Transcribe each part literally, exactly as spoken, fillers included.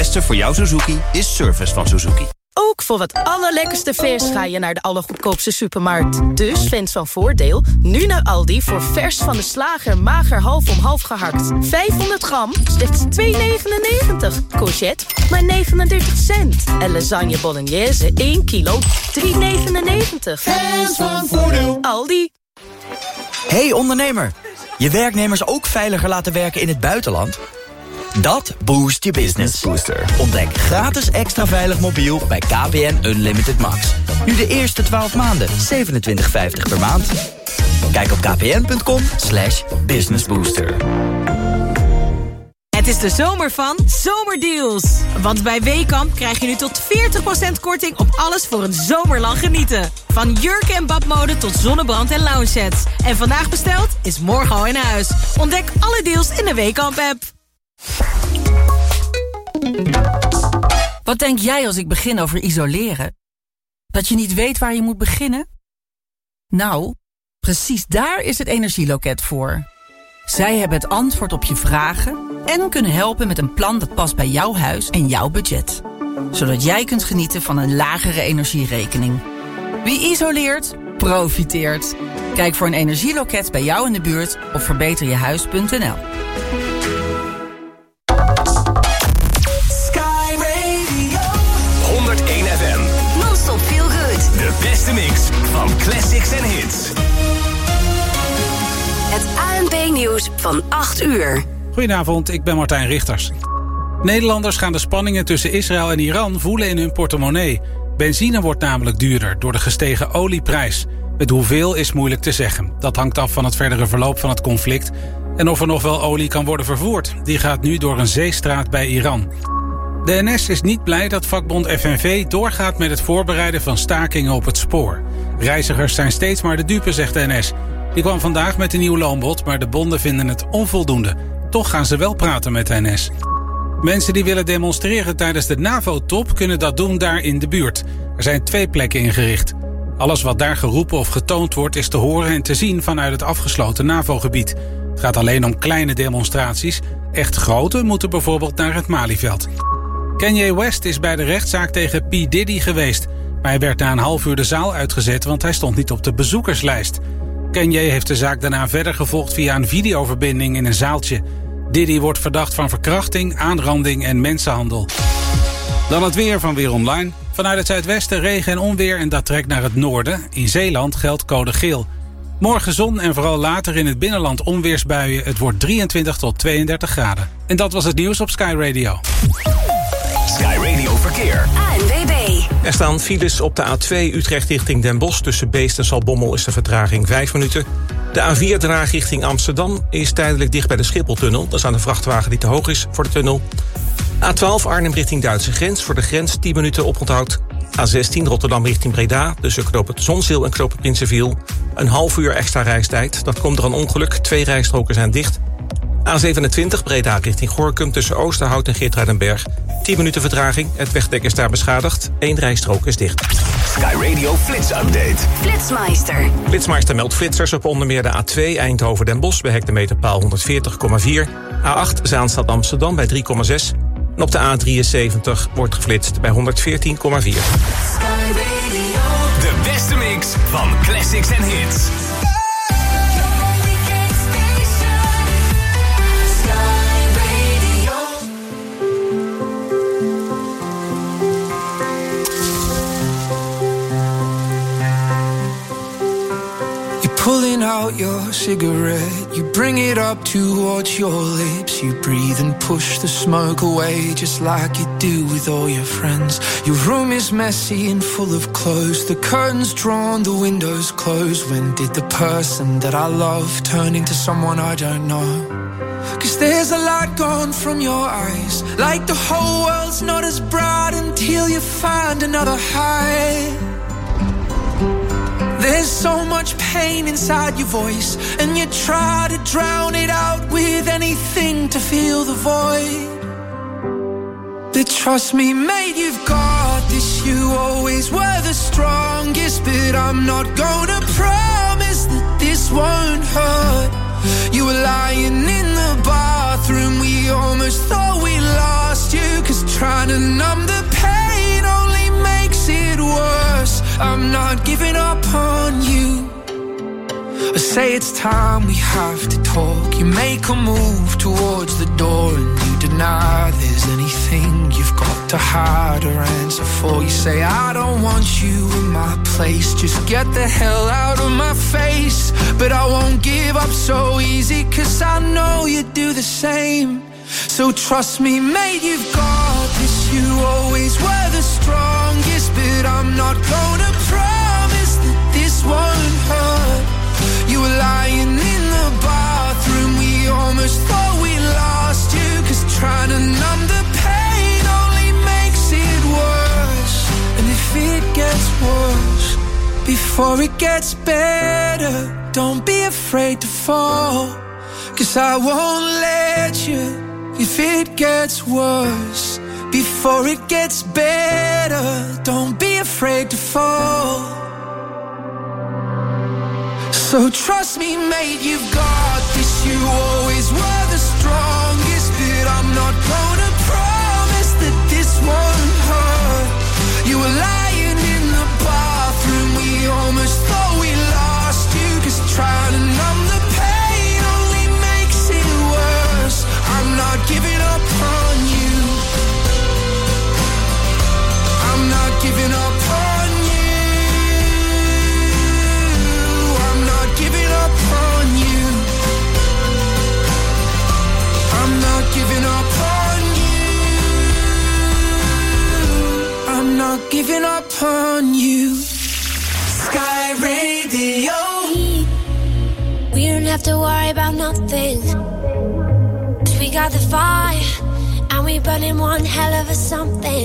beste voor jouw Suzuki is service van Suzuki. Ook voor het allerlekkerste vers ga je naar de allergoedkoopste supermarkt. Dus fans van Voordeel, nu naar Aldi voor vers van de slager mager half om half gehakt. vijfhonderd gram, slechts twee negenennegentig. Courgette, maar negenendertig cent. En lasagne bolognese, één kilo, drie negenennegentig. Fans van Voordeel. Aldi. Hey ondernemer, je werknemers ook veiliger laten werken in het buitenland? Dat boost je business. Booster. Ontdek gratis extra veilig mobiel bij K P N Unlimited Max. Nu de eerste twaalf maanden, zevenentwintig vijftig per maand. Kijk op kpn.com slash businessbooster. Het is de zomer van Zomerdeals. Want bij Weekamp krijg je nu tot veertig procent korting op alles voor een zomerlang genieten. Van jurken en badmode tot zonnebrand en lounge sets. En vandaag besteld is morgen al in huis. Ontdek alle deals in de Weekamp-app. Wat denk jij als ik begin over isoleren? Dat je niet weet waar je moet beginnen? Nou, precies daar is het Energieloket voor. Zij hebben het antwoord op je vragen en kunnen helpen met een plan dat past bij jouw huis en jouw budget. Zodat jij kunt genieten van een lagere energierekening. Wie isoleert, profiteert. Kijk voor een energieloket bij jou in de buurt op verbeter je huis punt n l. honderdéén F M. Non-stop feel good. De beste mix van classics en hits. Het A N P-nieuws van acht uur. Goedenavond, ik ben Martijn Richters. Nederlanders gaan de spanningen tussen Israël en Iran voelen in hun portemonnee. Benzine wordt namelijk duurder door de gestegen olieprijs. Met hoeveel is moeilijk te zeggen. Dat hangt af van het verdere verloop van het conflict en of er nog wel olie kan worden vervoerd. Die gaat nu door een zeestraat bij Iran. De N S is niet blij dat vakbond F N V doorgaat met het voorbereiden van stakingen op het spoor. Reizigers zijn steeds maar de dupe, zegt de N S. Die kwam vandaag met een nieuw loonbod, maar de bonden vinden het onvoldoende. Toch gaan ze wel praten met de N S. Mensen die willen demonstreren tijdens de NAVO-top kunnen dat doen daar in de buurt. Er zijn twee plekken ingericht. Alles wat daar geroepen of getoond wordt is te horen en te zien vanuit het afgesloten NAVO-gebied. Het gaat alleen om kleine demonstraties. Echt grote moeten bijvoorbeeld naar het Malieveld. Kanye West is bij de rechtszaak tegen P. Diddy geweest. Maar hij werd na een half uur de zaal uitgezet, want hij stond niet op de bezoekerslijst. Kanye heeft de zaak daarna verder gevolgd via een videoverbinding in een zaaltje. Diddy wordt verdacht van verkrachting, aanranding en mensenhandel. Dan het weer van Weer Online. Vanuit het zuidwesten regen en onweer en dat trekt naar het noorden. In Zeeland geldt code geel. Morgen zon en vooral later in het binnenland onweersbuien. Het wordt drieëntwintig tot tweeëndertig graden. En dat was het nieuws op Sky Radio. Sky Radio Verkeer. A N W B. Er staan files op de A twee Utrecht richting Den Bosch. Tussen Beest en Zaltbommel is de vertraging vijf minuten. De A vier Den Haag richting Amsterdam is tijdelijk dicht bij de Schipholtunnel. Dat is aan de vrachtwagen die te hoog is voor de tunnel. A twaalf Arnhem richting Duitse grens. Voor de grens tien minuten oponthoud. A zestien Rotterdam richting Breda. Tussen knoop het Zonzeel en knoop het Prinsenviel. Een half uur extra reistijd. Dat komt door een ongeluk. Twee rijstroken zijn dicht. A zevenentwintig Breda richting Gorinchem tussen Oosterhout en Geertruidenberg. tien minuten vertraging. Het wegdek is daar beschadigd. Eén rijstrook is dicht. Sky Radio Flits Update. Flitsmeister. Flitsmeister meldt flitsers op onder meer de A twee Eindhoven-Den Bosch bij hectometerpaal honderdveertig komma vier. A acht Zaanstad Amsterdam bij drie komma zes. En op de A drieënzeventig wordt geflitst bij honderdveertien komma vier. De beste mix van classics en hits. Pulling out your cigarette, you bring it up towards your lips. You breathe and push the smoke away, just like you do with all your friends. Your room is messy and full of clothes, the curtains drawn, the windows closed. When did the person that I love turn into someone I don't know? Cause there's a light gone from your eyes, like the whole world's not as bright until you find another high. There's so much pain inside your voice, and you try to drown it out with anything to fill the void. But trust me, mate, you've got this. You always were the strongest, but I'm not gonna promise that this won't hurt. You were lying in the bathroom, we almost thought we lost lost you, cause trying to numb the pain only makes it worse. I'm not giving up on you. I say it's time we have to talk. You make a move towards the door and you deny there's anything you've got to hide or answer for. You say I don't want you in my place, just get the hell out of my face. But I won't give up so easy, cause I know you do the same. So trust me, mate, you've got this. You always were the strongest, but I'm not gonna promise that this won't hurt. You were lying in the bathroom, we almost thought we lost you, cause trying to numb the pain only makes it worse. And if it gets worse before it gets better, don't be afraid to fall, cause I won't let you. If it gets worse before it gets better, don't be afraid to fall. So trust me, mate, you've got this. You always were the strongest, but I'm not gonna promise that this won't hurt. You were lying in the bathroom, we almost thought we lost you, cause trying to numb the pain only makes it worse. I'm not giving up on you. I'm not giving up on you. Giving up on you. I'm not giving up on you. I'm not giving up on you. Sky Radio. We don't have to worry about nothing, 'cause we got the fire and we burning one hell of a something.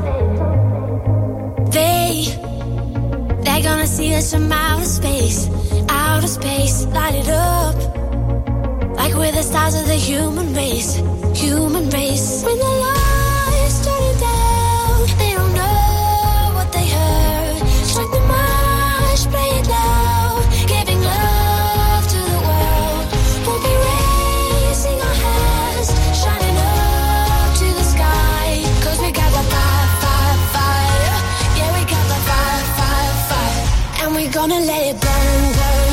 They They're gonna see us from outer space. Outer space, light it up like we're the stars of the human race. Human race. When the lights turn down, they don't know what they heard. Strike the march, play it loud, giving love to the world. We'll be raising our hands, shining up to the sky, 'cause we got the fire, fire, fire. Yeah, we got the fire, fire, fire. And we're gonna let it burn, burn.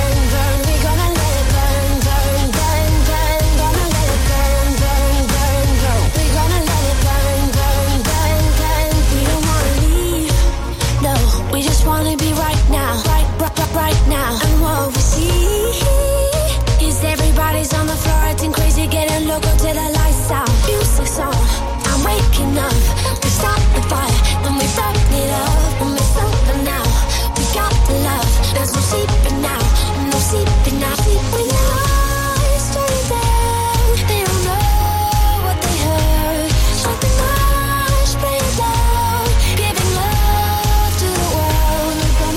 Wanna be right now, right, right, right now. And what we see is everybody's on the floor acting crazy, getting loco till the lights out. Music's on, I'm waking up. We start the fire, then we burn it up. And we're sober now, we got the love. There's no sleeping now, no sleeping now. When the lights turn down, they don't know what they heard. Strike the march, play it loud, giving love to the world.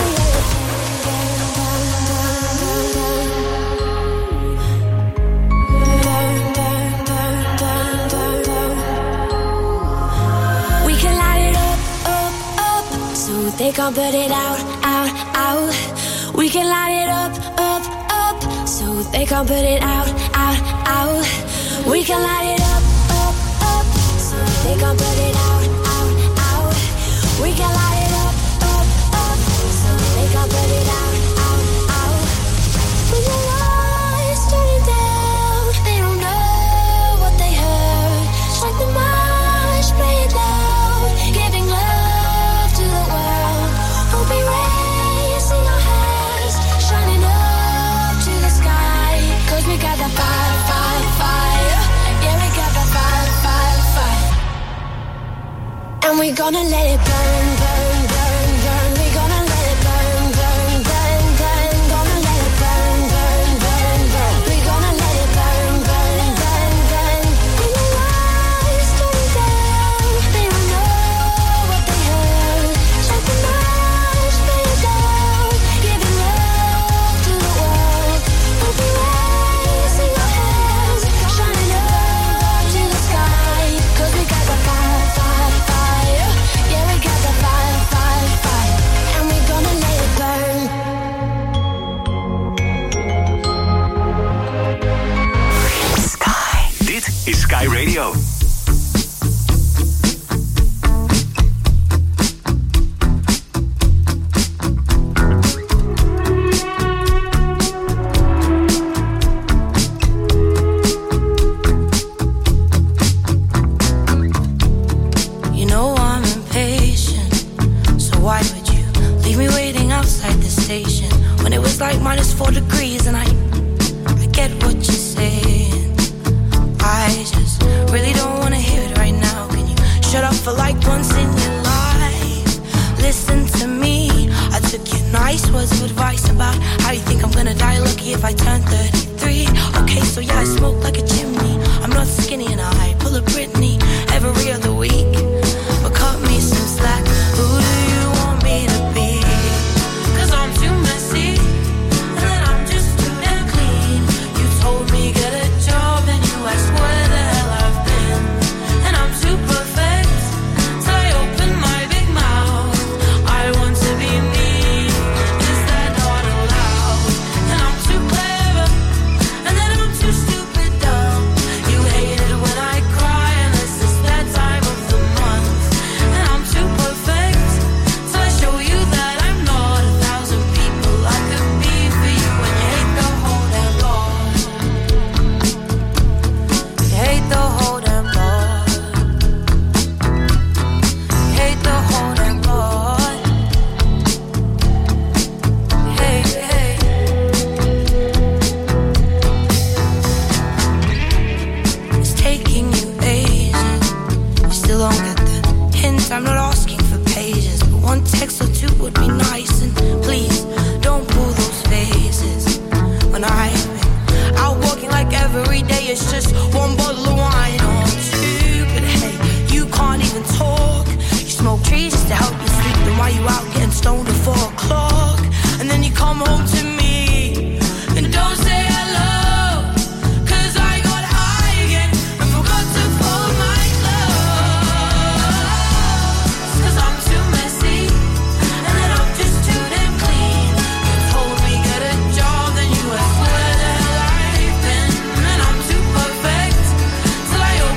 They can't put it out, out, out. We can light it up, up, up, so they can't put it out, out, out. We can light it up, up, up, so they can't put it out, out, out. We can light it up, up, up, so they can't put it out, out, out. When the lights turn down, they don't know what they heard. Strike the march, play it loud, giving love to the world. We'll be raising our hands, shining up to the sky, 'cause we got the fire, fire, fire. Yeah, we got the fire, fire, fire. And we're gonna let it burn, burn, burn, burn. We're gonna let it burn, burn, burn, burn. Gonna let it burn, burn, burn, burn. We're gonna let it burn, burn, burn, burn. When the lights turn down, they don't know what they heard. Strike the march, play it loud, giving love to the world. We'll be raising our hands, shining up to the sky, 'cause we got the fire, fire, fire. Yeah, we got the feels like minus four degrees, and I, I get what you're saying. I just really don't wanna hear it right now. Can you shut up for like once in your life? Listen to me. I took your nice words of advice about how you think I'm gonna die lucky if I turn thirty-three. Okay, so yeah, I smoke like a chimney. I'm not skinny and I pull a Britney every other week. But cut me some slack. Who do you want me to be? Cause I'm too messy, and then I'm just too damn clean. You told me get a job, and you asked where the hell I've been. And I'm too perfect, so I open my big mouth. I want to be me, is that not allowed? And I'm too clever, and then I'm too stupid dumb. You hate it when I cry, unless it's that time of the month. And I'm too perfect, so I show you that I'm not a thousand people I could be for you. And you hate the whole damn lot. You hate the whole damn lot. You hate the whole damn lot. Hey, hey. It's taking you ages. You still don't get the hint. I'm not asking for pages, but one text or two would be nice. And please don't pull those faces. When I've been out walking like every day, it's just one bottle of wine or two. But hey, you can't even talk. You smoke trees just to help you sleep. Then why you out getting stoned at four o'clock? And then you come home to me and don't say hello. Cause I got high again and forgot to fold my clothes. Cause I'm too messy, and then I'm just too damn clean. You told me get a job, then you asked where the hell I've been. And I'm too perfect, till I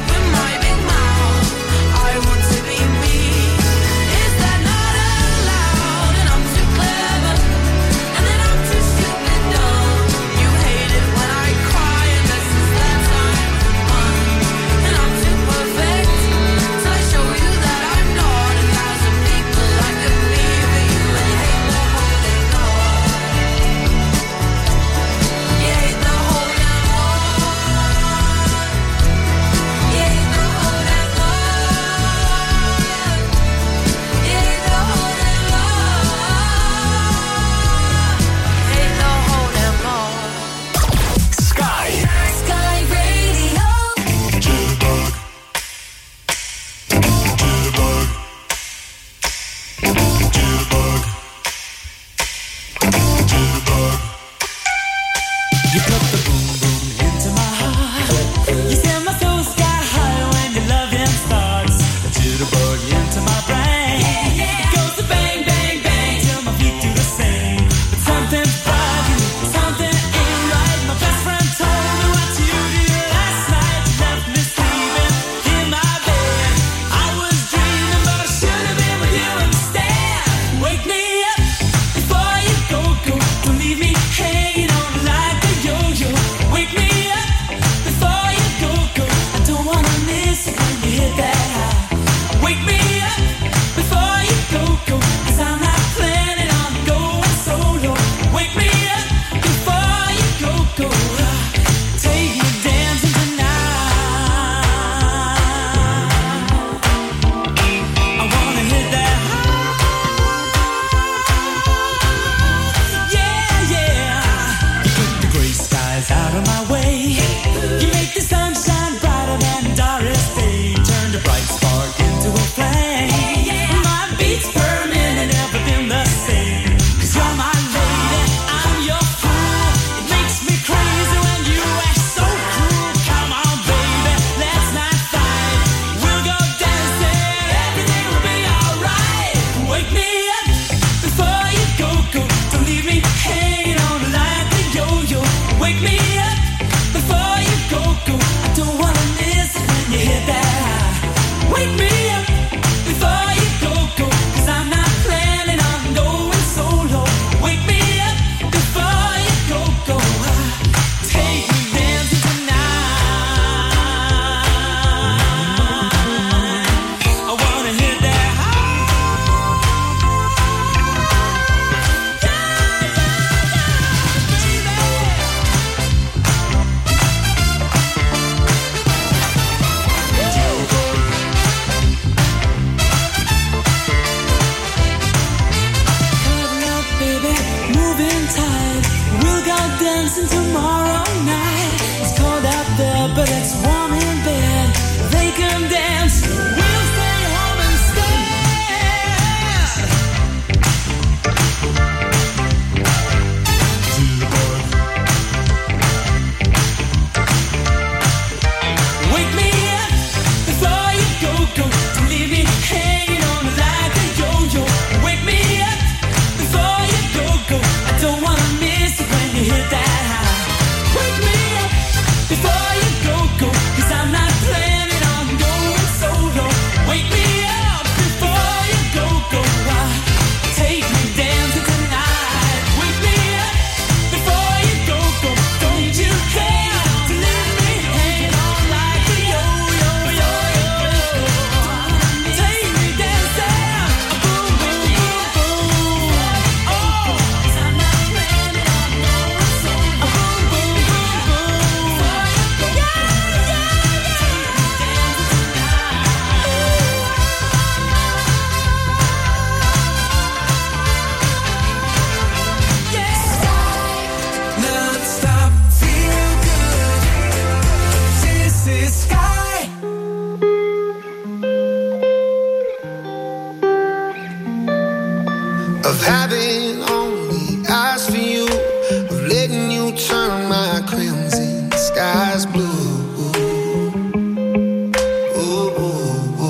dancing tomorrow night. It's cold out there, but it's warm in bed. They can dance, we'll stay home instead. Wake me up before you go, go. Don't leave me hanging on like a yo-yo. Wake me up before you go, go. I don't wanna miss it when you hit that high. Wake me up before you go, go. Cause I'm not planning on going solo. Wake me up before you go, go. Ah, take me dancing tonight. Wake me up before you go, go. Don't you care to leave me hanging on like a yo-yo, yo-yo. Take me dancing, boom, boom, boom, boom. Oh, 'cause I'm not planning on going solo. Boom, boom, boom, boom. Yeah, yeah, yeah. Non-stop, feel good. This is Sky. Of having only eyes for you, of letting you turn my crimson skies blue. Ooh, ooh,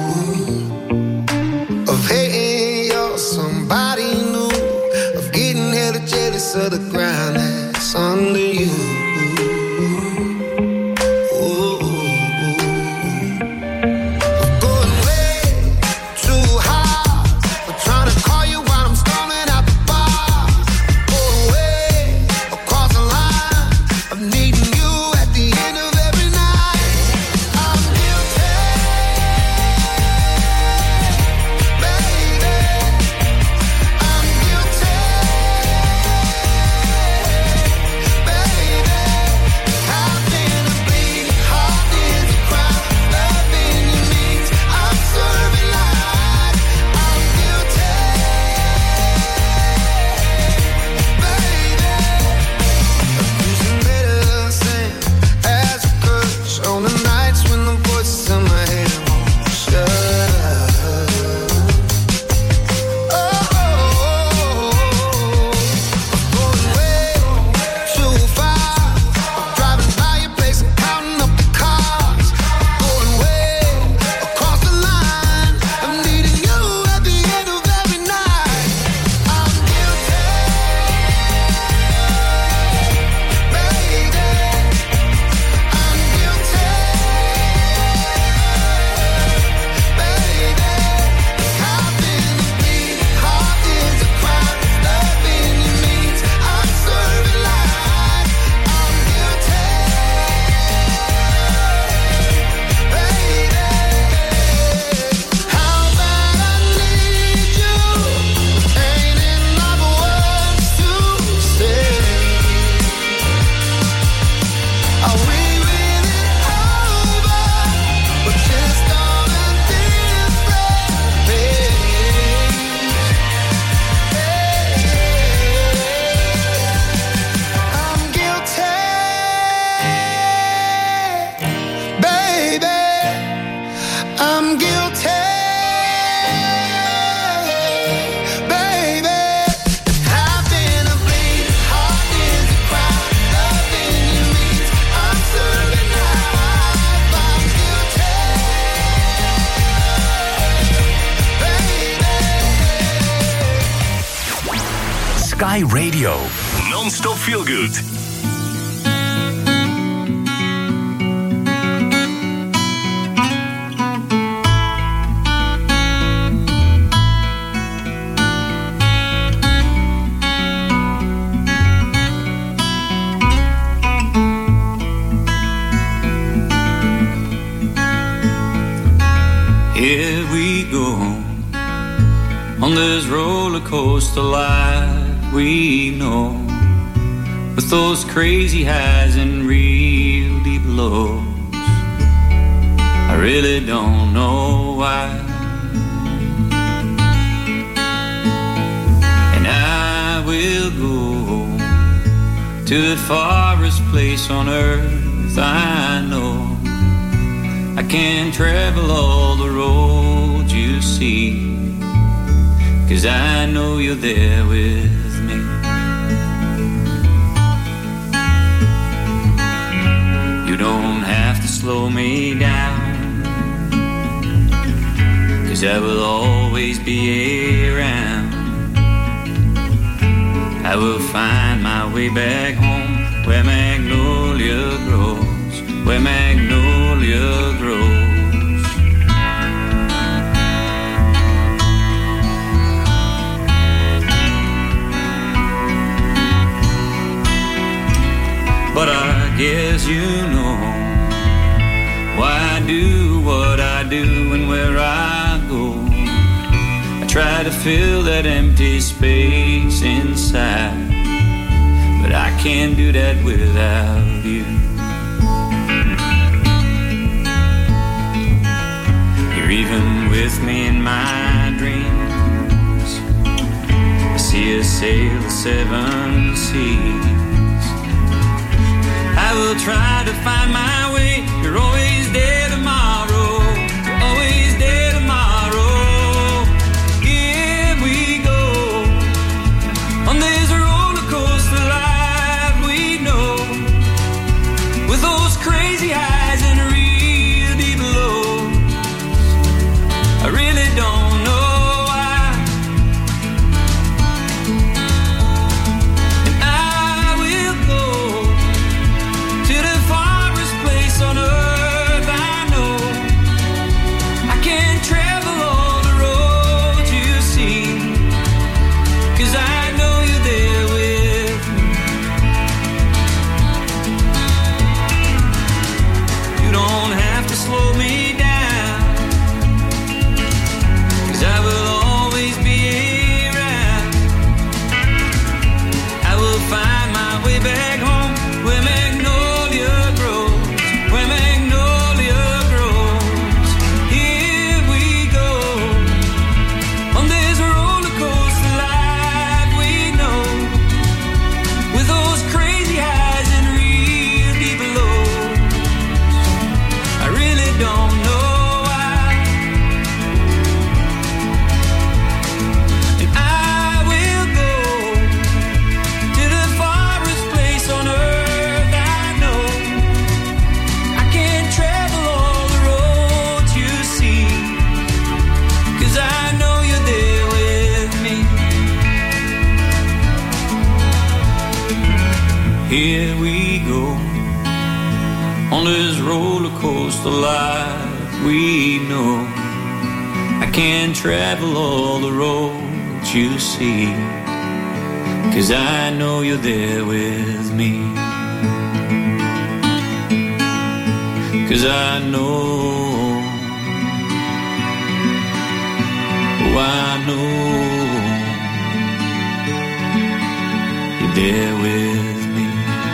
ooh. Of hating you're somebody new, of getting hella jealous of the ground that's under you. Ooh, ooh, ooh. Of going way too high, of trying to call you while I'm storming out the bar. Going way across the line, of needing you at the end of every night. I'm guilty, baby. I'm guilty, baby. I've been a bleeding heart is a crime. Loving you means I'm serving life. I'm guilty, baby. Using medicine as a crutch on the nights when the voices in my head won't shut up. Oh, going way too far. I'm driving by your place and counting up the cars. Going way across the line. I'm needing you at the end of every night. I'm guilty, baby. I'm guilty, baby. I've been a bleeding heart is a crime. Loving you means I'm serving life. I'm guilty, baby. How bad I need you, ain't enough words to say. Are we really over, or just on a different page? I'm guilty, baby. I'm guilty, baby. I've been a bleeding heart is a crime. Loving you means I'm serving life. I'm guilty, baby. Sky Radio. Non-stop feel good. Here we go on this roller coaster life we know, with those crazy highs and real deep lows. I really don't know why, and I will go to the farthest place on earth I know. I can't travel all the roads you see, 'cause I know you're there with me. You don't have to slow me down, 'cause I will always be around. I will find my way back home, where magnolia grows, where magnolia grows. But I guess you know why I do what I do and where I go. I try to fill that empty space inside, but I can't do that without you. You're even with me in my dreams. I see us sail the seven seas. I will try to find my way. You're always there tomorrow. You're always there tomorrow. Here we go on this roller coaster life we know, with those crazy highs and real deep lows. I really don't know why, and I will go to the farthest place on earth I know. I can't travel all the roads you see, 'cause I know you're there with me. You don't have to slow me down, 'cause I will always be around. I will find my way back home, where magnolia grows, where magnolia grows. Here we go on this roller coaster life we know, with those crazy highs and real deep lows. I really don't know why, and I will go to the farthest place on earth I know. I can't travel all the roads you see, 'cause I know you're there with me. Here we go on this roller coaster life we know. I can't travel all the roads you see, 'cause I know you're there with me. 'Cause I know, oh I know you're there with me.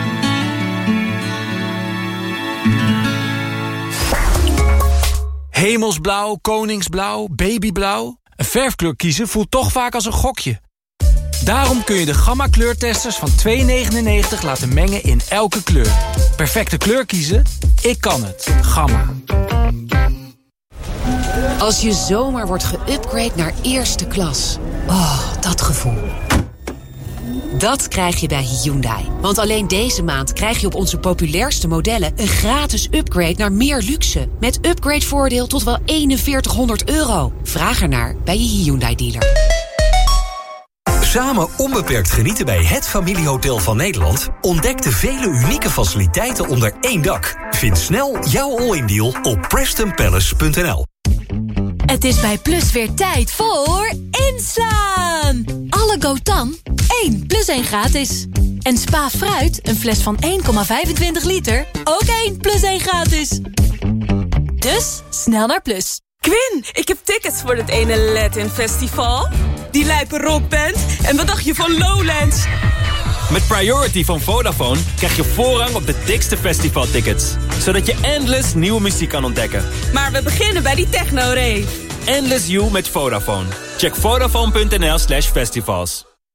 Hemelsblauw, koningsblauw, babyblauw. Een verfkleur kiezen voelt toch vaak als een gokje. Daarom kun je de Gamma kleurtesters van twee negenennegentig laten mengen in elke kleur. Perfecte kleur kiezen? Ik kan het. Gamma. Als je zomaar wordt geüpgrade naar eerste klas. Oh, dat gevoel. Dat krijg je bij Hyundai. Want alleen deze maand krijg je op onze populairste modellen een gratis upgrade naar meer luxe. Met upgradevoordeel tot wel eenenveertighonderd euro. Vraag ernaar bij je Hyundai dealer. Samen onbeperkt genieten bij het familiehotel van Nederland? Ontdek de vele unieke faciliteiten onder één dak. Vind snel jouw all-in deal op preston palace punt n l. Het is bij Plus weer tijd voor inslaan. Alle Gotan, één plus één gratis. En Spa Fruit, een fles van één komma vijfentwintig liter, ook één plus één gratis. Dus, snel naar Plus. Quinn, ik heb tickets voor het ene Latin Festival. Die lijpe rockband. En wat dacht je van Lowlands? Met Priority van Vodafone krijg je voorrang op de dikste festivaltickets. Zodat je endless nieuwe muziek kan ontdekken. Maar we beginnen bij die techno-rave. Endless You met Vodafone. Check vodafone punt n l slash festivals.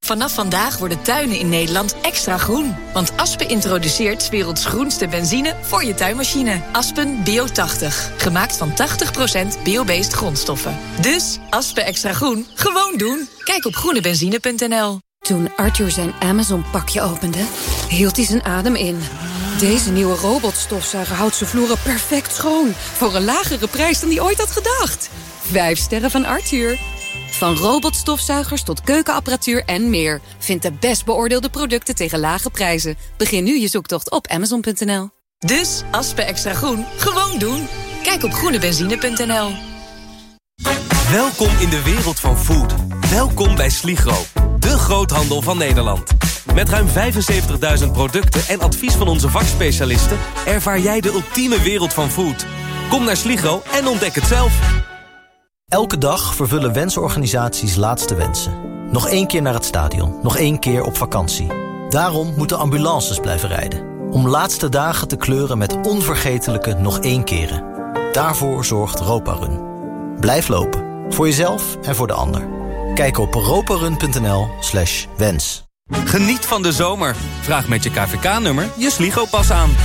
Vanaf vandaag worden tuinen in Nederland extra groen. Want Aspen introduceert 's werelds groenste benzine voor je tuinmachine. Aspen Bio tachtig. Gemaakt van tachtig procent biobased grondstoffen. Dus Aspen extra groen, gewoon doen. Kijk op groene benzine punt n l. Toen Arthur zijn Amazon-pakje opende, hield hij zijn adem in. Deze nieuwe robotstofzuiger houdt zijn vloeren perfect schoon. Voor een lagere prijs dan hij ooit had gedacht. Vijf sterren van Arthur. Van robotstofzuigers tot keukenapparatuur en meer. Vind de best beoordeelde producten tegen lage prijzen. Begin nu je zoektocht op amazon punt n l. Dus Aspen extra groen, gewoon doen. Kijk op groene benzine punt n l. Welkom in de wereld van food. Welkom bij Sligro, de groothandel van Nederland. Met ruim vijfenzeventigduizend producten en advies van onze vakspecialisten ervaar jij de ultieme wereld van food. Kom naar Sligro en ontdek het zelf. Elke dag vervullen wensorganisaties laatste wensen. Nog één keer naar het stadion, nog één keer op vakantie. Daarom moeten ambulances blijven rijden. Om laatste dagen te kleuren met onvergetelijke nog één keren. Daarvoor zorgt Roparun. Blijf lopen, voor jezelf en voor de ander. Kijk op roparun punt n l slash wens. Geniet van de zomer. Vraag met je K V K-nummer je Sligro-pas aan.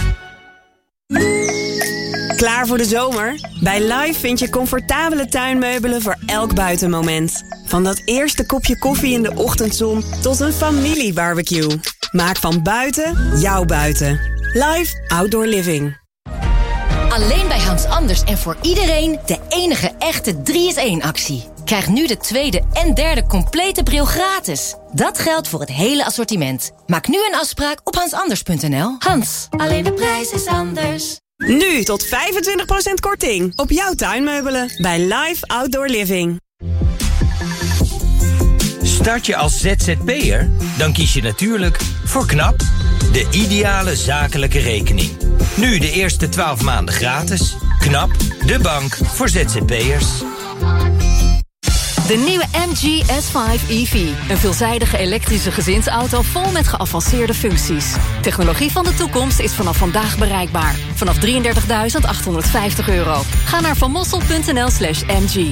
Klaar voor de zomer? Bij Live vind je comfortabele tuinmeubelen voor elk buitenmoment. Van dat eerste kopje koffie in de ochtendzon tot een familiebarbecue. Maak van buiten jouw buiten. Live Outdoor Living. Alleen bij Hans Anders en voor iedereen de enige echte drie is één actie. Krijg nu de tweede en derde complete bril gratis. Dat geldt voor het hele assortiment. Maak nu een afspraak op hans anders punt n l. Hans, alleen de prijs is anders. Nu tot vijfentwintig procent korting op jouw tuinmeubelen bij Live Outdoor Living. Start je als Z Z P'er? Dan kies je natuurlijk voor KNAP, de ideale zakelijke rekening. Nu de eerste twaalf maanden gratis. KNAP, de bank voor Z Z P'ers. De nieuwe M G S vijf E V. Een veelzijdige elektrische gezinsauto vol met geavanceerde functies. Technologie van de toekomst is vanaf vandaag bereikbaar. Vanaf drieëndertigduizend achthonderdvijftig euro. Ga naar vanmossel punt n l slash m g.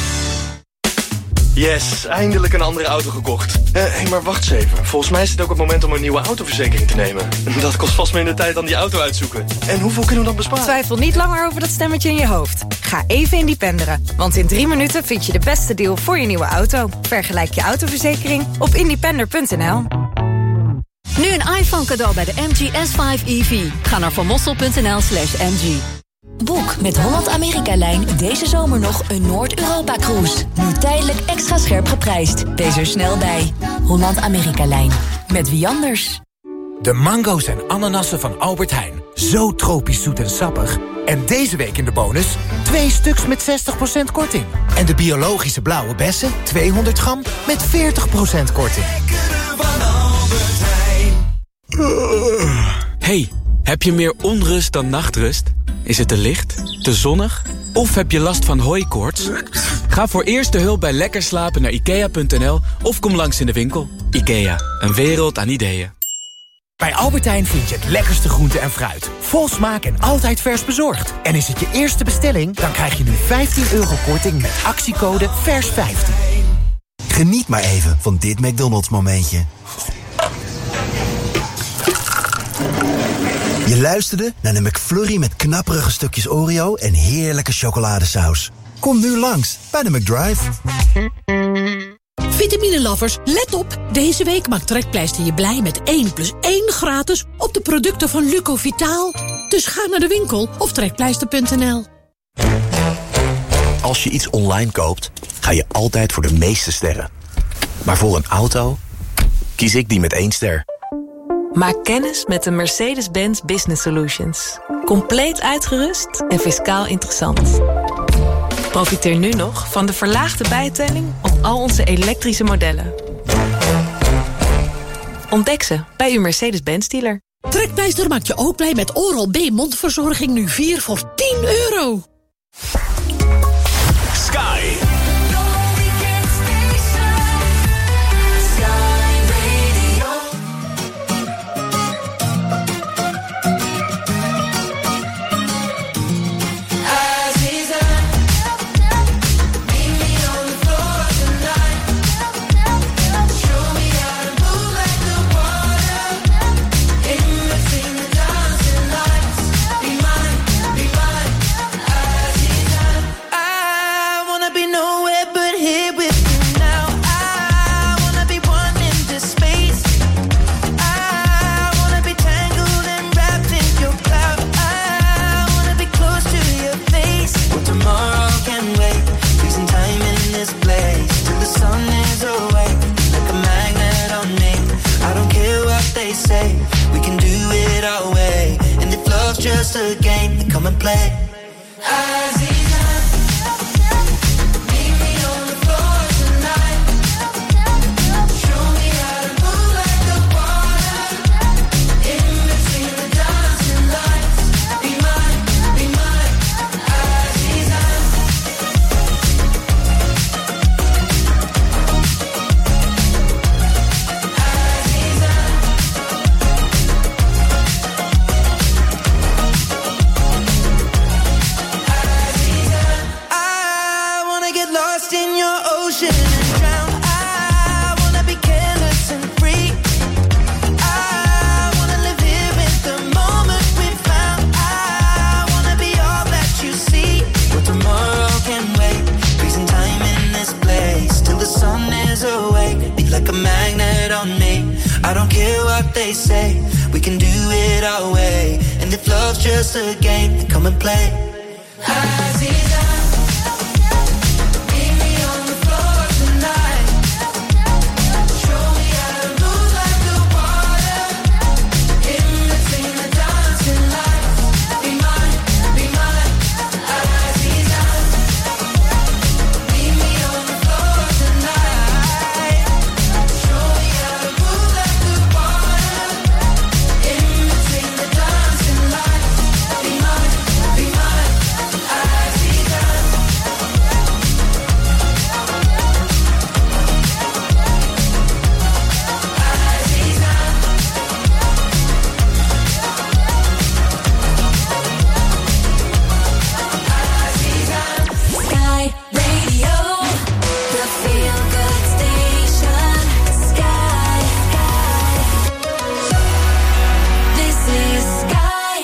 Yes, eindelijk een andere auto gekocht. Hé, uh, hey, maar wacht eens even. Volgens mij is het ook het moment om een nieuwe autoverzekering te nemen. Dat kost vast minder tijd dan die auto uitzoeken. En hoeveel kunnen we dan besparen? Twijfel niet langer over dat stemmetje in je hoofd. Ga even independeren. Want in drie minuten vind je de beste deal voor je nieuwe auto. Vergelijk je autoverzekering op independer punt n l. Nu een iPhone cadeau bij de M G S vijf E V. Ga naar vanmossel punt n l slash m g. Boek met Holland-Amerika-lijn deze zomer nog een Noord-Europa-cruise. Nu tijdelijk extra scherp geprijsd. Wees er snel bij. Holland-Amerika-lijn. Met wie anders? De mango's en ananassen van Albert Heijn. Zo tropisch zoet en sappig. En deze week in de bonus twee stuks met zestig procent korting. En de biologische blauwe bessen, tweehonderd gram, met veertig procent korting. Hey, heb je meer onrust dan nachtrust? Is het te licht, te zonnig of heb je last van hooikoorts? Ga voor eerste hulp bij Lekker Slapen naar ikea punt n l of kom langs in de winkel. Ikea, een wereld aan ideeën. Bij Albert Heijn vind je het lekkerste groente en fruit. Vol smaak en altijd vers bezorgd. En is het je eerste bestelling, dan krijg je nu vijftien euro korting met actiecode vers vijftien. Geniet maar even van dit McDonald's momentje. Je luisterde naar de McFlurry met knapperige stukjes Oreo en heerlijke chocoladesaus. Kom nu langs bij de McDrive. Vitamine-lovers, let op! Deze week maakt Trekpleister je blij met één plus één gratis op de producten van Lucovitaal. Dus ga naar de winkel of trekpleister punt n l. Als je iets online koopt, ga je altijd voor de meeste sterren. Maar voor een auto kies ik die met één ster. Maak kennis met de Mercedes-Benz Business Solutions. Compleet uitgerust en fiscaal interessant. Profiteer nu nog van de verlaagde bijtelling op al onze elektrische modellen. Ontdek ze bij uw Mercedes-Benz dealer. Trekpleister maakt je ook blij met Oral-B mondverzorging nu vier voor tien euro. Sky. just a game, then come and play. Aziza, meet me on the floor tonight. Show me how to move like the water. In between the dancing lights. Be mine, be mine, Aziza. I don't care what they say, we can do it our way. And if love's just a game, then come and play. Aziza, meet me on the floor tonight. Show me how to move like the water. In between the dancing lights. Be mine, be mine, Aziza. Meet me on the floor tonight. Show me how to move like the water. In between the dancing lights. Be mine, be mine, Aziza. Sky Radio, the feel good station. Sky, Sky. This is Sky.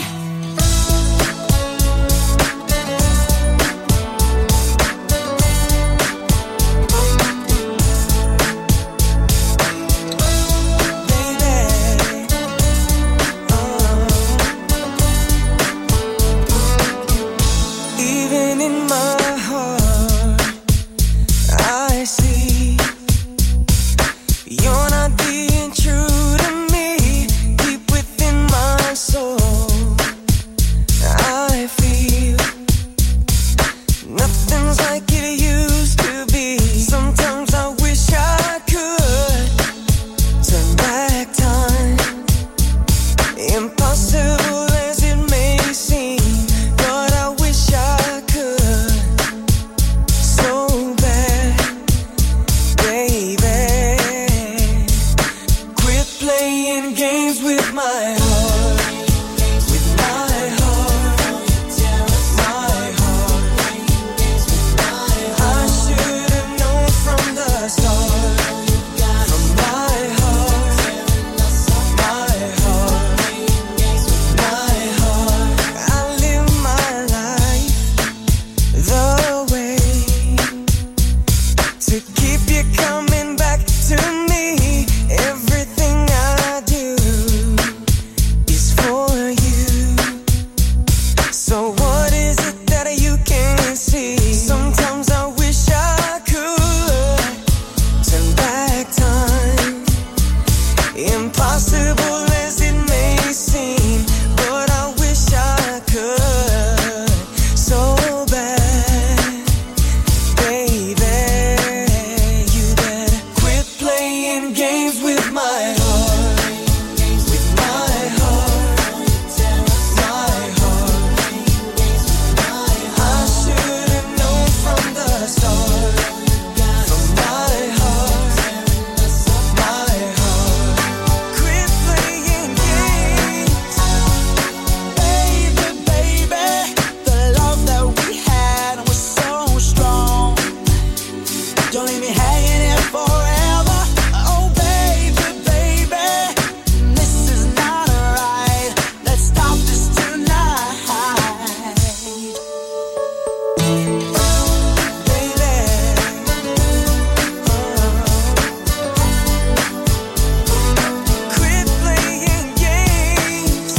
Even in my heart, I see you're not being true to me. Deep within my soul, I feel nothing's like it used to be. Sometimes I wish I could turn back time. Impossible as it may seem, but I wish I could so bad, baby. Quit playing games with my heart, with my heart, my heart. I should have known from the start, from my heart, my heart, my heart. I live my life the way to keep you coming back to me. Everything I do is for you. So what is it that you can't see? Sometimes I wish I could turn back time. Impossible as it may seem, but I wish I could so bad, baby. You better quit playing games with my heart, with my heart, my heart. I should have known from the start, from my heart, my heart. Quit playing games, baby, baby. The love that we had was so strong. Don't leave me hanging here forever. Oh, baby, baby, this is not right. Let's stop this tonight, baby. Quit playing games.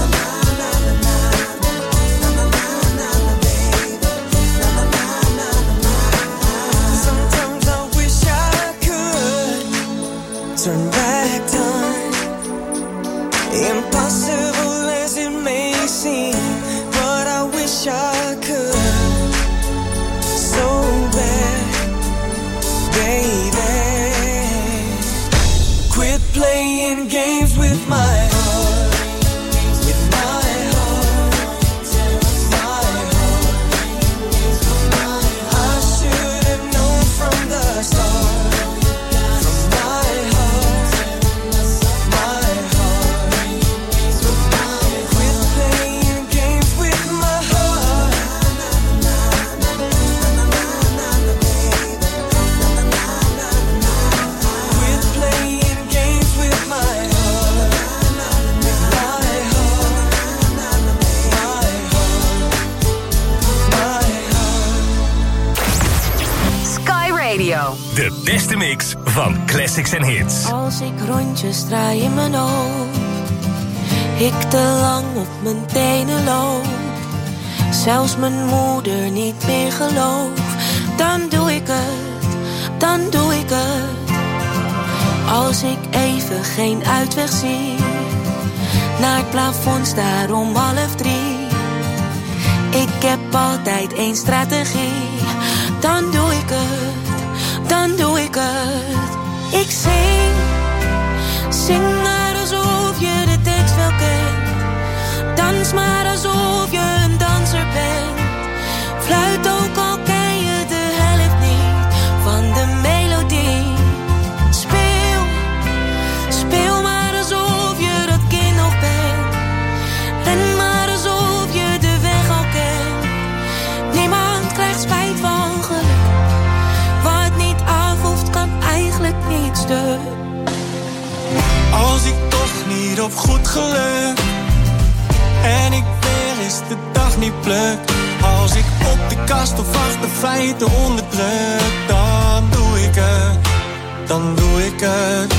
Sometimes I wish I could turn back time. Impossible as it may seem, Radio. De beste mix van classics en hits. Als ik rondjes draai in mijn hoofd, ik te lang op mijn tenen loop, zelfs mijn moeder niet meer gelooft, dan doe ik het, dan doe ik het. Als ik even geen uitweg zie, naar het plafond staar om half drie, ik heb altijd één strategie, dan doe ik het, dan doe ik het. Ik zing, zing maar alsof je de tekst wel kent, dans maar alsof je een danser bent, fluit ook al ken je de helft niet van de melodie. Speel, speel maar alsof je dat kind nog bent, ren maar alsof je de weg al kent. Niemand krijgt spijt van geluk, wat niet af hoeft kan eigenlijk niet stuk. Als ik toch niet op goed geluk en ik weer eens de dag niet pluk, als ik op de kast of achter feiten onderdruk, dan doe ik het, dan doe ik het.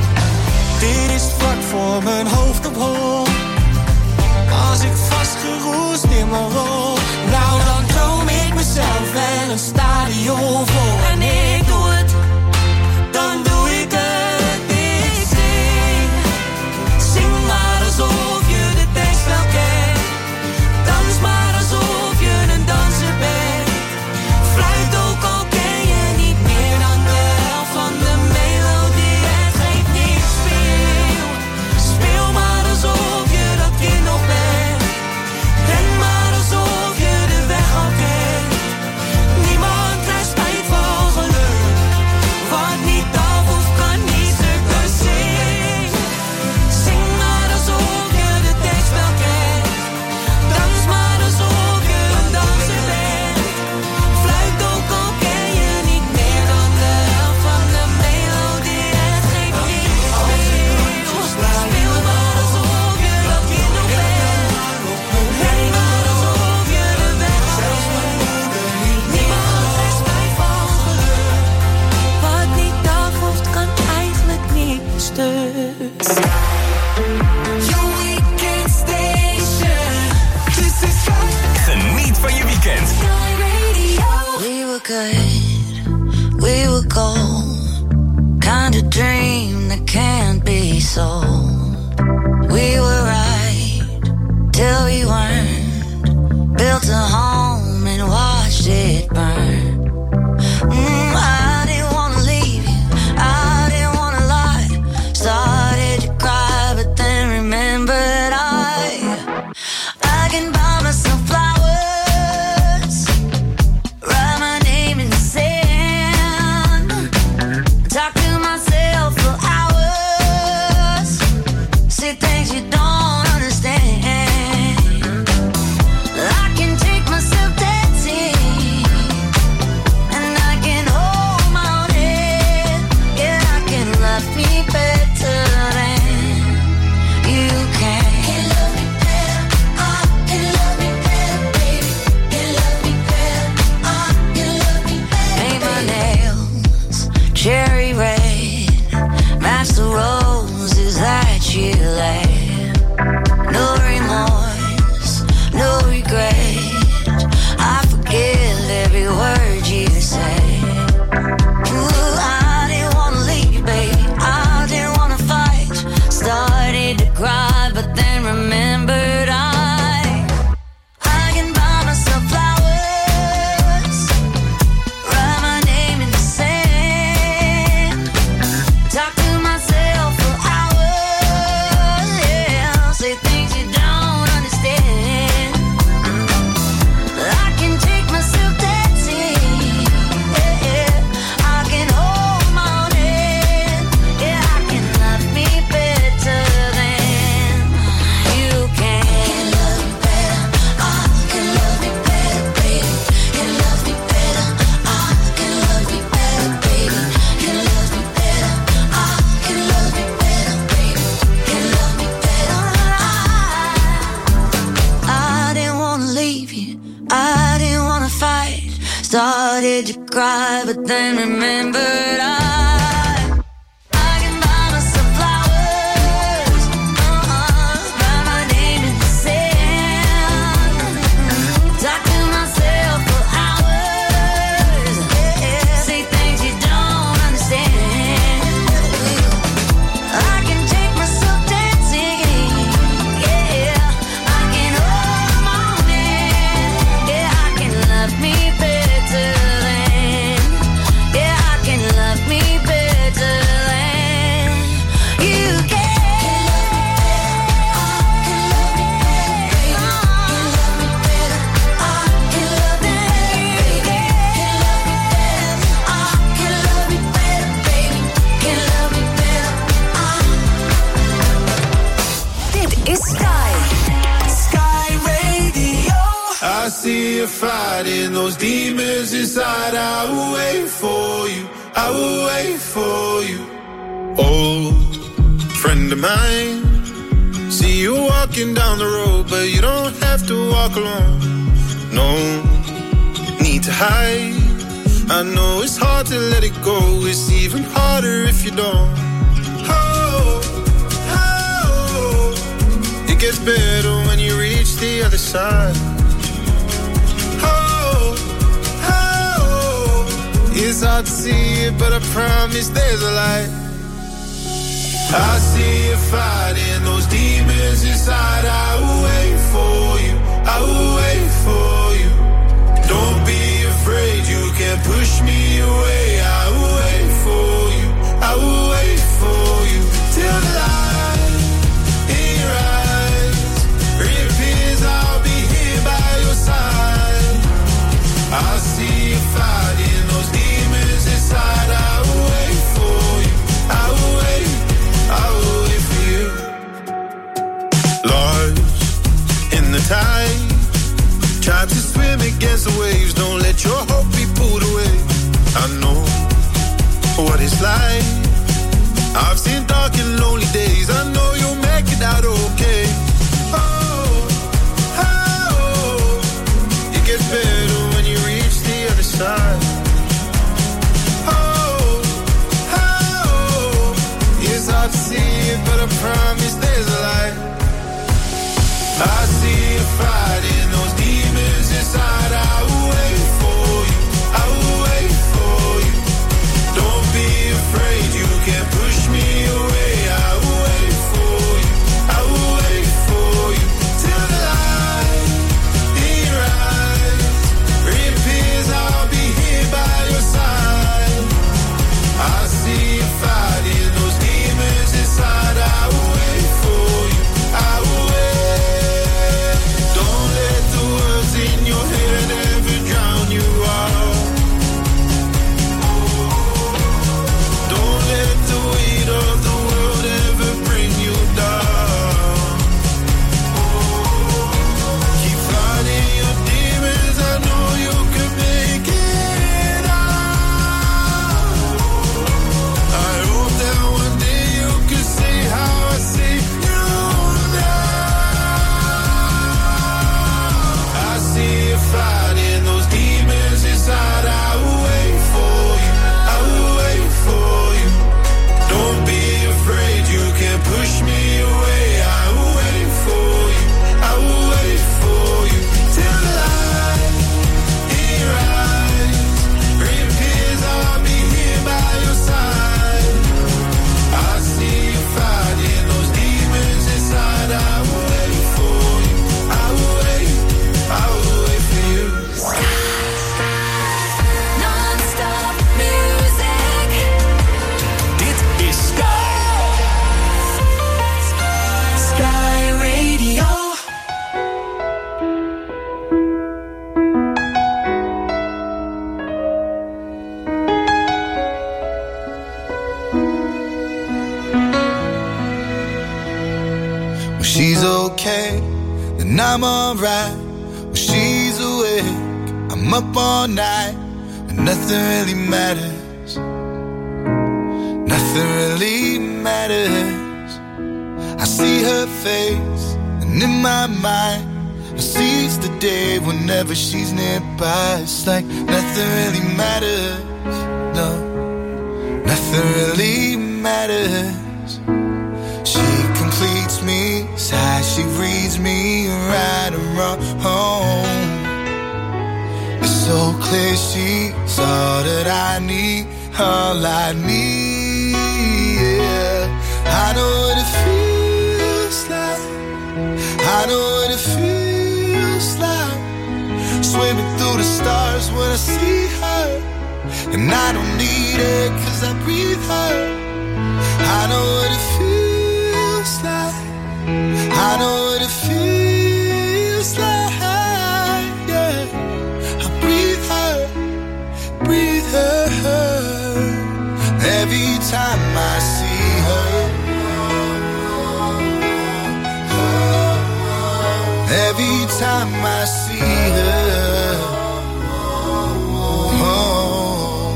Dit is vlak voor mijn hoofd op hol, als ik vastgeroest in mijn rol, nou dan droom ik mezelf wel een stadion vol. En ik doe het, dan doe ik het. Ik zing, zing maar alsof je de tekst wel kent, dans maar alsof je een danser bent, fluit ook al ken je niet meer dan de helft van de melodie. Het geeft niet, speel, speel maar alsof je dat kind nog bent, ren maar alsof je de weg al kent. Niemand krijgt spijt van geluk, wat niet af of kan niet stuk. Dus zing, zing maar alsof je de tekst wel kent, dans maar alsof je een danser bent, fluit ook al ken je niet meer dan de helft van de melodie. Het geeft niet, speel, speel maar alsof je dat kind nog bent, ren maar alsof je de weg al kent. Niemand krijgt spijt van geluk, wat niet af hoeft kan eigenlijk niet stuk. Your weekend station. This is Geniet van je weekend. We were good, we were gold, kind of dream that can't be sold. We were right till we weren't, built a home and watched it burn. Mm, I didn't wanna leave you, I didn't wanna lie, started to cry but then remembered I I can buy myself flowers, write my name in the sand, talk to myself for hours, did you cry? But then remembered I see you fighting those demons inside. I will wait for you, I will wait for you. Old friend of mine, see you walking down the road, but you don't have to walk alone. No need to hide. I know it's hard to let it go. It's even harder if you don't. Oh, oh, it gets better when you reach the other side. It's hard to see it, but I promise there's a light. I see you fighting those demons inside. I will wait for you, I will wait for you. Don't be afraid, you can't push me away. I will wait for you, I will wait for you. Till the light in your eyes reappears, I'll be here by your side. I see you fighting those demons inside. I will wait for you, I will wait, I will wait for you. Lost in the tide, try to swim against the waves. Don't let your hope be pulled away. I know what it's like. I've seen dark and lonely days. I know you'll make it out okay. Oh, oh, it gets better when you reach the other side. Oh, oh, it's hard to see it, but I promise there's a light. I see you fighting those demons inside. I will wait for you, I will wait for you. Don't be afraid, you can't push me away. I will wait for you, I will wait for you. Till the light in your eyes reappears, I'll be here by your side. I see you fighting those demons inside. I will wait for you, I will wait. Don't let the words in your head ever drown you out. Don't let the weight of the world ever bring you down. Keep fighting your demons, I know you can make it out. I hope that one day you can see how I see you now. I see you fighting those demons inside. I will wait for you, I will wait for you. Don't be afraid, you can't push me away. I will wait for you, I will wait for you. Till the light in your eyes reappears, I'll be here by your side. I see you fighting those demons inside. I will wait for you, I will wait, I will wait for you. Non-stop music. Dit is Sky. Sky Radio. When she's okay, then I'm alright. When she's awake, I'm up all night, and nothing really matters. Nothing really matters. I see her face, and in my mind, seize the day whenever she's nearby. It's like nothing really matters, no, nothing really matters. She completes me, it's how she reads me right and wrong. It's so clear she's all that I need, all I need, yeah. I know what it feels like, I know what it feels like, swimming through the stars when I see her. And I don't need her cause I breathe her. I know what it feels like, I know what it feels like, yeah. I breathe her, breathe her, every time I see her. Every time I see her, oh.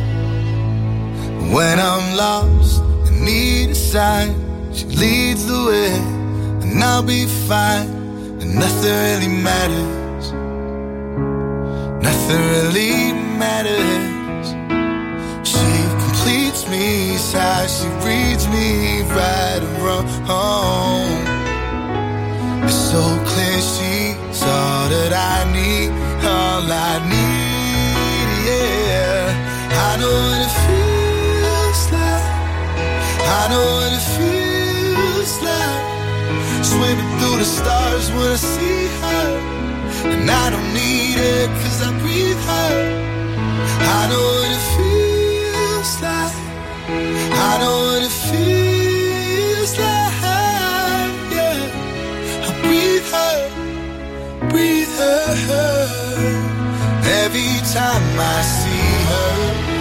When I'm lost and need a sign, she leads the way, and I'll be fine, and nothing really matters, nothing really matters. She completes me, it's how she reads me right and wrong. It's so clear she's all that I need, all I need, yeah. I know what it feels like, I know what it feels like, swimming through the stars when I see her. And I don't need her cause I breathe her. I know what it feels like, I know what it feels like, yeah. Breathe her, breathe her, every time I see her.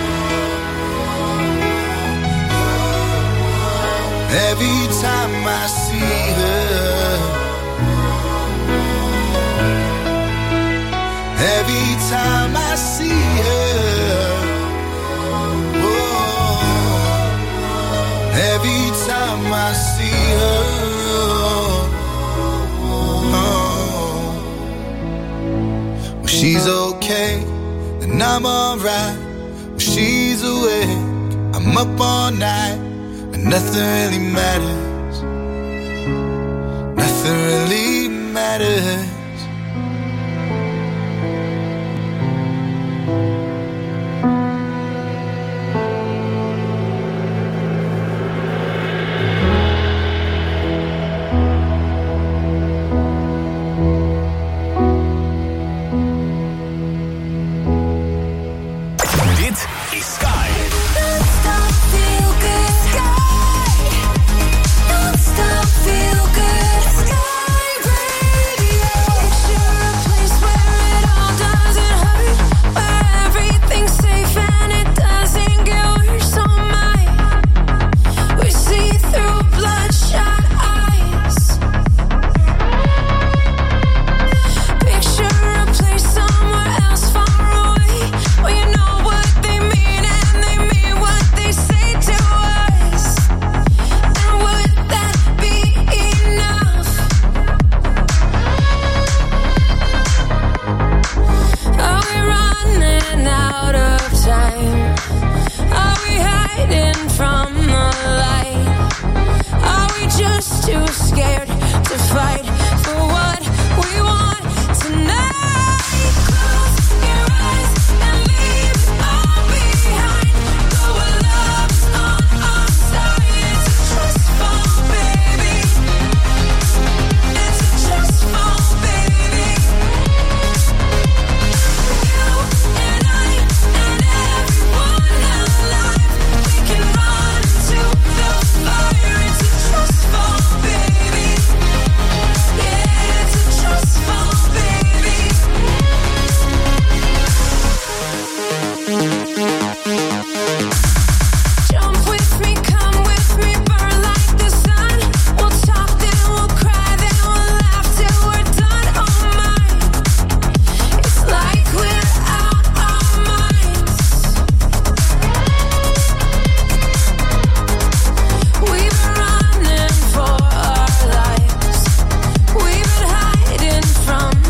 Every time I see her. Every time I see her. Oh, every time I see her. She's okay, and I'm alright. When she's awake, I'm up all night, and nothing really matters, nothing really matters. From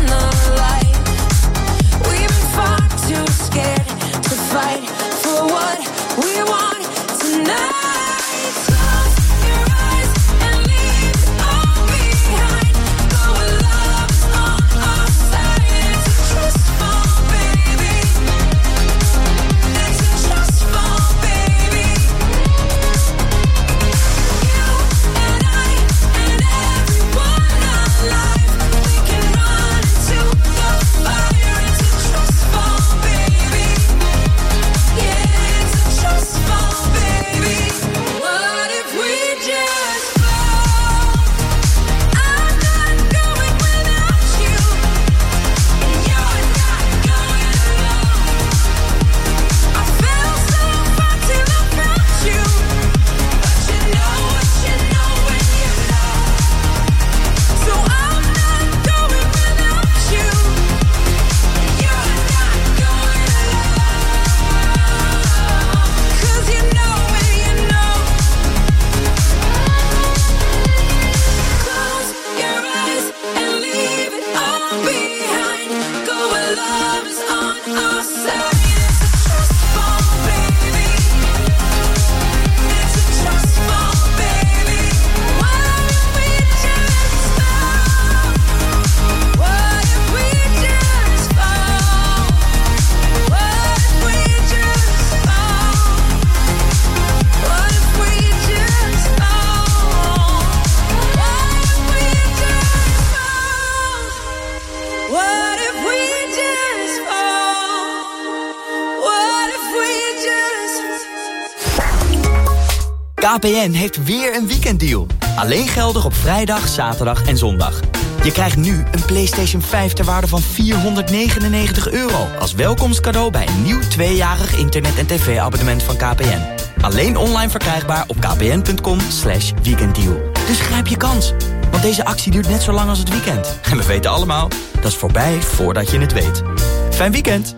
K P N heeft weer een weekenddeal. Alleen geldig op vrijdag, zaterdag en zondag. Je krijgt nu een PlayStation vijf ter waarde van vierhonderdnegenennegentig euro... als welkomstcadeau bij een nieuw tweejarig internet- en tv-abonnement van K P N. Alleen online verkrijgbaar op kpn.com slash weekenddeal. Dus grijp je kans, want deze actie duurt net zo lang als het weekend. En we weten allemaal, dat is voorbij voordat je het weet. Fijn weekend!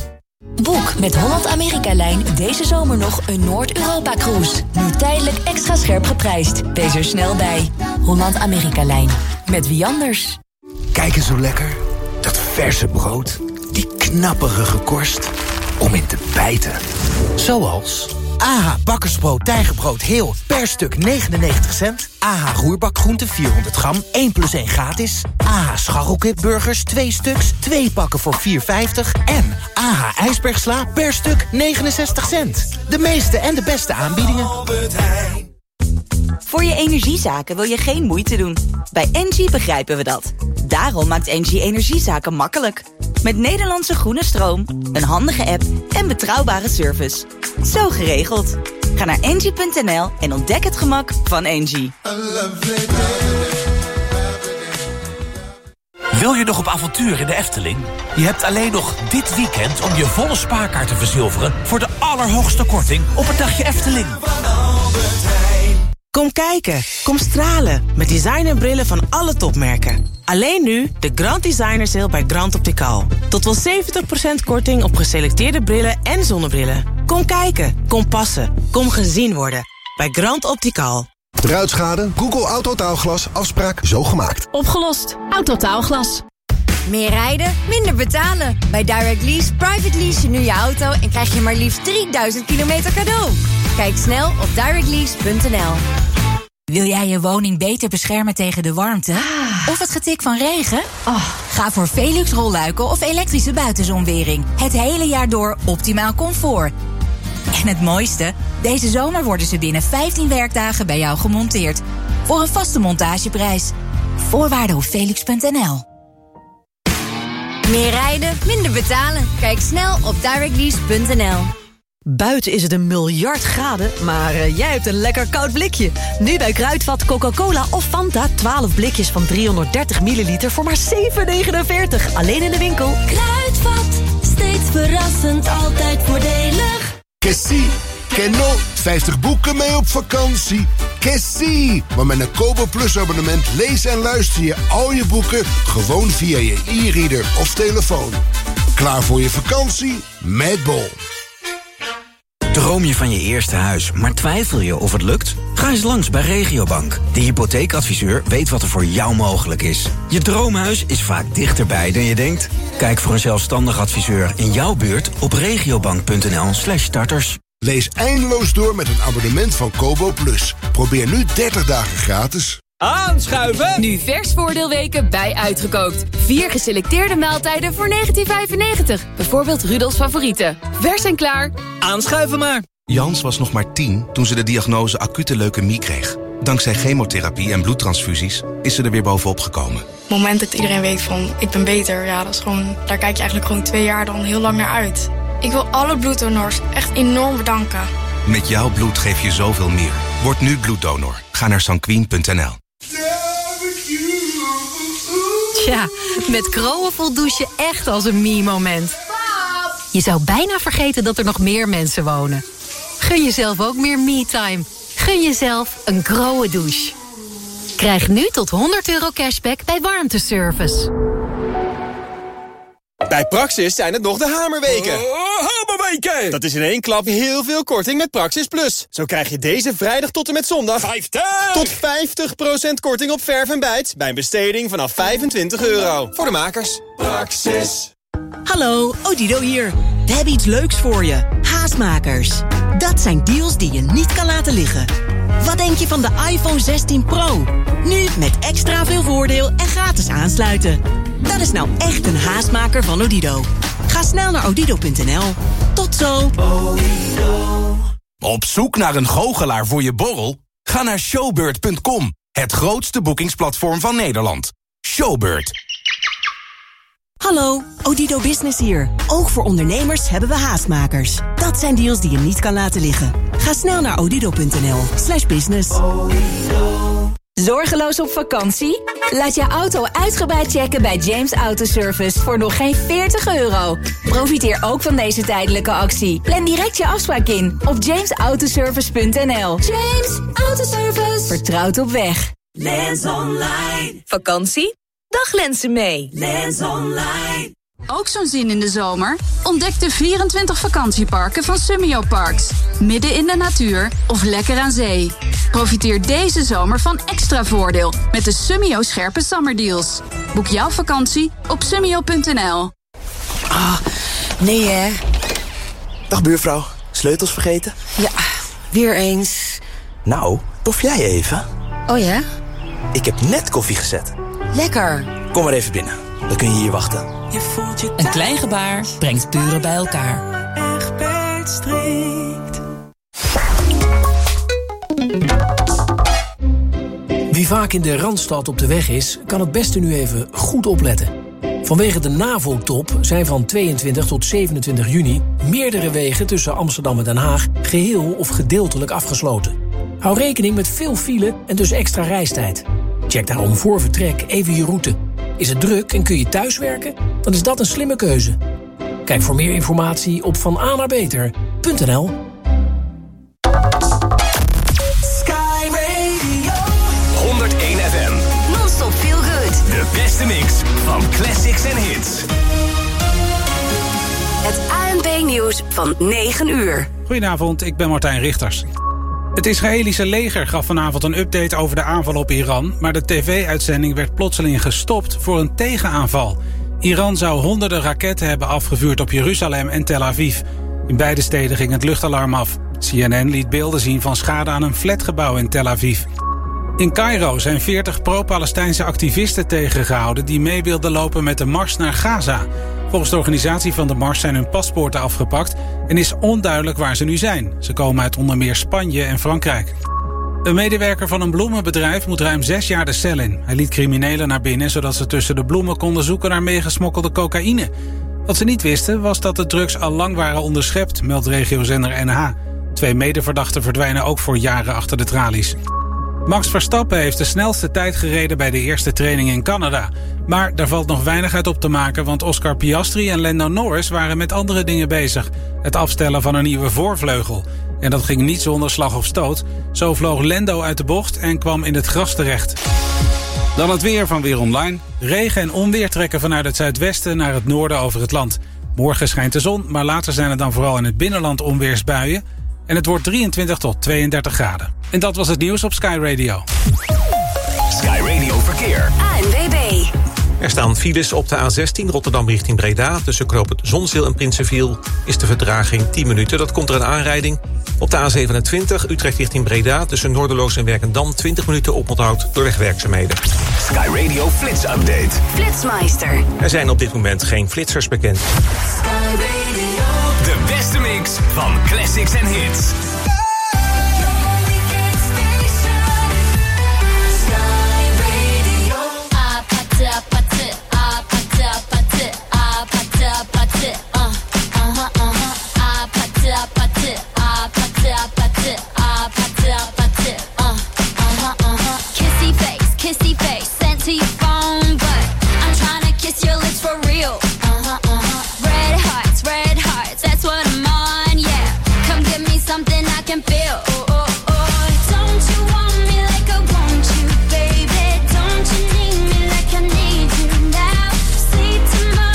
Boek met Holland-Amerika-lijn deze zomer nog een Noord-Europa-cruise. Nu tijdelijk extra scherp geprijsd. Wees er snel bij. Holland-Amerika-lijn. Met wie anders? Kijk eens hoe lekker. Dat verse brood. Die knapperige korst. Om in te bijten. Zoals A H bakkersbrood tijgerbrood heel per stuk negenennegentig cent. A H roerbakgroenten vierhonderd gram, één plus één gratis. A H scharrelkipburgers twee stuks, twee pakken voor vier vijftig. En A H ijsbergsla per stuk negenenzestig cent. De meeste en de beste aanbiedingen. Voor je energiezaken wil je geen moeite doen. Bij Engie begrijpen we dat. Daarom maakt Engie energiezaken makkelijk. Met Nederlandse groene stroom, een handige app en betrouwbare service. Zo geregeld. Ga naar engie punt n l en ontdek het gemak van Engie. Wil je nog op avontuur in de Efteling? Je hebt alleen nog dit weekend om je volle spaarkaart te verzilveren... voor de allerhoogste korting op een dagje Efteling. Kom kijken, kom stralen met designerbrillen van alle topmerken. Alleen nu de Grand Designer Sale bij Grand Optical. Tot wel zeventig procent korting op geselecteerde brillen en zonnebrillen. Kom kijken, kom passen, kom gezien worden bij Grand Optical. Ruitschade, Google Autotaalglas, afspraak zo gemaakt. Opgelost. Autotaalglas. Meer rijden, minder betalen. Bij Direct Lease private lease je nu je auto en krijg je maar liefst drieduizend kilometer cadeau. Kijk snel op direct lease punt n l. Wil jij je woning beter beschermen tegen de warmte? Of het getik van regen? Oh, ga voor Velux rolluiken of elektrische buitenzonwering. Het hele jaar door optimaal comfort. En het mooiste? Deze zomer worden ze binnen vijftien werkdagen bij jou gemonteerd. Voor een vaste montageprijs. Voorwaarden op velux punt n l. Meer rijden, minder betalen. Kijk snel op direct lease punt n l. Buiten is het een miljard graden, maar uh, jij hebt een lekker koud blikje. Nu bij Kruidvat Coca-Cola of Fanta, twaalf blikjes van driehonderddertig milliliter voor maar zeven negenenveertig. Alleen in de winkel. Kruidvat, steeds verrassend, altijd voordelig. Kessie, Kenno, vijftig boeken mee op vakantie. Kessie, maar met een Kobo Plus abonnement lees en luister je al je boeken gewoon via je e-reader of telefoon. Klaar voor je vakantie met Bol. Droom je van je eerste huis, maar twijfel je of het lukt? Ga eens langs bij Regiobank. De hypotheekadviseur weet wat er voor jou mogelijk is. Je droomhuis is vaak dichterbij dan je denkt. Kijk voor een zelfstandig adviseur in jouw buurt op regiobank punt n l slash starters. Lees eindeloos door met een abonnement van Kobo Plus. Probeer nu dertig dagen gratis. Aanschuiven! Nu vers voordeelweken bij Uitgekookt. Vier geselecteerde maaltijden voor negentien vijfennegentig. Bijvoorbeeld Rudolfs favorieten. Vers en klaar. Aanschuiven maar. Jans was nog maar tien toen ze de diagnose acute leukemie kreeg. Dankzij chemotherapie en bloedtransfusies is ze er weer bovenop gekomen. Het moment dat iedereen weet van ik ben beter, ja, dat is gewoon, daar kijk je eigenlijk gewoon twee jaar dan heel lang naar uit. Ik wil alle bloeddonors echt enorm bedanken. Met jouw bloed geef je zoveel meer. Word nu bloeddonor. Ga naar sanquin punt n l. Tja, met Kroon voelt douchen echt als een me-moment. Je zou bijna vergeten dat er nog meer mensen wonen. Gun jezelf ook meer me-time. Gun jezelf een Kroon douche. Krijg nu tot honderd euro cashback bij warmteservice. Bij Praxis zijn het nog de hamerweken. Uh, hamerweken! Dat is in één klap heel veel korting met Praxis Plus. Zo krijg je deze vrijdag tot en met zondag... vijftig! Tot vijftig procent korting op verf en bijt... bij een besteding vanaf vijfentwintig euro. Voor de makers. Praxis. Hallo, Odido hier. We hebben iets leuks voor je. Haastmakers. Dat zijn deals die je niet kan laten liggen. Wat denk je van de iPhone zestien Pro? Nu met extra veel voordeel en gratis aansluiten. Dat is nou echt een haastmaker van Odido. Ga snel naar odido punt n l. Tot zo. Odido. Op zoek naar een goochelaar voor je borrel? Ga naar showbird punt com. Het grootste boekingsplatform van Nederland. Showbird. Hallo, Odido Business hier. Ook voor ondernemers hebben we haastmakers. Dat zijn deals die je niet kan laten liggen. Ga snel naar odido punt n l slash business. Zorgeloos op vakantie? Laat je auto uitgebreid checken bij James Autoservice voor nog geen veertig euro. Profiteer ook van deze tijdelijke actie. Plan direct je afspraak in op james autoservice punt n l. James Autoservice. Vertrouwd op weg. Lens Online. Vakantie? Dag lenzen mee. Lens Online. Ook zo'n zin in de zomer? Ontdek de vierentwintig vakantieparken van Summio Parks. Midden in de natuur of lekker aan zee. Profiteer deze zomer van extra voordeel met de Summio scherpe summerdeals. Boek jouw vakantie op summio punt n l. Ah, nee hè. Dag buurvrouw, sleutels vergeten? Ja, weer eens. Nou, tof jij even? Oh ja? Ik heb net koffie gezet. Lekker. Kom maar even binnen, dan kun je hier wachten. Je voelt je een klein gebaar brengt buren bij elkaar. Egbert strikt. Wie vaak in de Randstad op de weg is, kan het beste nu even goed opletten. Vanwege de NAVO-top zijn van tweeëntwintig tot zevenentwintig juni... meerdere wegen tussen Amsterdam en Den Haag geheel of gedeeltelijk afgesloten. Hou rekening met veel file en dus extra reistijd. Check daarom voor vertrek even je route. Is het druk en kun je thuiswerken? Dan is dat een slimme keuze. Kijk voor meer informatie op van a naar beter punt n l. Sky Radio. honderdéén F M. Non-stop feel good. De beste mix van classics en hits. Het A N P-nieuws van negen uur. Goedenavond, ik ben Martijn Richters. Het Israëlische leger gaf vanavond een update over de aanval op Iran... maar de tv-uitzending werd plotseling gestopt voor een tegenaanval. Iran zou honderden raketten hebben afgevuurd op Jeruzalem en Tel Aviv. In beide steden ging het luchtalarm af. C N N liet beelden zien van schade aan een flatgebouw in Tel Aviv. In Cairo zijn veertig pro-Palestijnse activisten tegengehouden... die mee wilden lopen met de mars naar Gaza. Volgens de organisatie van de mars zijn hun paspoorten afgepakt... en is onduidelijk waar ze nu zijn. Ze komen uit onder meer Spanje en Frankrijk. Een medewerker van een bloemenbedrijf moet ruim zes jaar de cel in. Hij liet criminelen naar binnen zodat ze tussen de bloemen konden zoeken naar meegesmokkelde cocaïne. Wat ze niet wisten was dat de drugs al lang waren onderschept, meldt regiozender N H. Twee medeverdachten verdwijnen ook voor jaren achter de tralies. Max Verstappen heeft de snelste tijd gereden bij de eerste training in Canada. Maar daar valt nog weinig uit op te maken, want Oscar Piastri en Lando Norris waren met andere dingen bezig. Het afstellen van een nieuwe voorvleugel. En dat ging niet zonder slag of stoot. Zo vloog Lando uit de bocht en kwam in het gras terecht. Dan het weer van Weer Online. Regen en onweer trekken vanuit het zuidwesten naar het noorden over het land. Morgen schijnt de zon, maar later zijn er dan vooral in het binnenland onweersbuien. En het wordt drieëntwintig tot tweeëndertig graden. En dat was het nieuws op Sky Radio. Sky Radio Verkeer. A N W B. Er staan files op de A zestien Rotterdam richting Breda. Tussen knooppunt Zonzeel en Prinsenviel is de vertraging tien minuten. Dat komt er een aanrijding. Op de A zevenentwintig Utrecht richting Breda. Tussen Noorderloos en Werkendam twintig minuten oponthoud door wegwerkzaamheden. Sky Radio Flits Update. Flitsmeister. Er zijn op dit moment geen flitsers bekend. Sky Radio. De beste mix van classics en hits.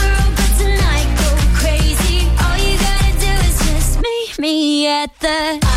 At the